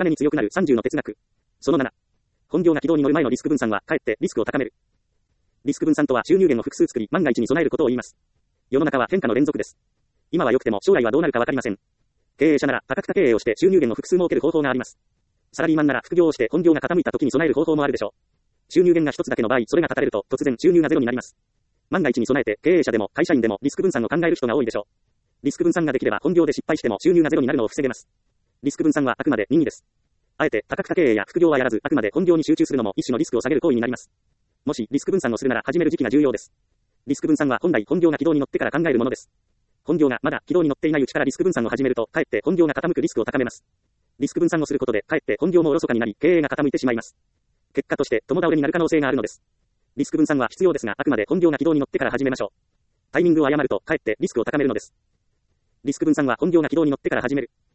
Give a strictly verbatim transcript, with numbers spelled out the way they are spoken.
金に強くなるさんじゅうの哲学。そのなな。本業が軌道に乗る前のリスク分散は、かえってリスクを高める。リスク分散とは収入源を複数作り、万が一に備えることを言います。世の中は変化の連続です。今は良くても将来はどうなるかわかりません。経営者なら多角化経営をして収入源を複数設ける方法があります。サラリーマンなら副業をして本業が傾いた時に備える方法もあるでしょう。収入源が一つだけの場合、それが断たれると突然収入がゼロになります。万が一に備えて経営者でも会社員でもリスク分散を考える人が多いでしょう。リスク分散ができれば本業で失敗しても収入がゼロになるのを防げます。リスク分散はあくまで任意です。あえて多角化経営や副業はやらず、あくまで本業に集中するのも一種のリスクを下げる行為になります。もしリスク分散をするなら始める時期が重要です。リスク分散は本来本業が軌道に乗ってから考えるものです。本業がまだ軌道に乗っていないうちからリスク分散を始めると、かえって本業が傾くリスクを高めます。リスク分散をすることで、かえって本業もおろそかになり、経営が傾いてしまいます。結果として共倒れになる可能性があるのです。リスク分散は必要ですが、あくまで本業が軌道に乗ってから始めましょう。タイミングを誤ると、かえってリスクを高めるのです。リスク分散は本業が軌道に乗ってから始める。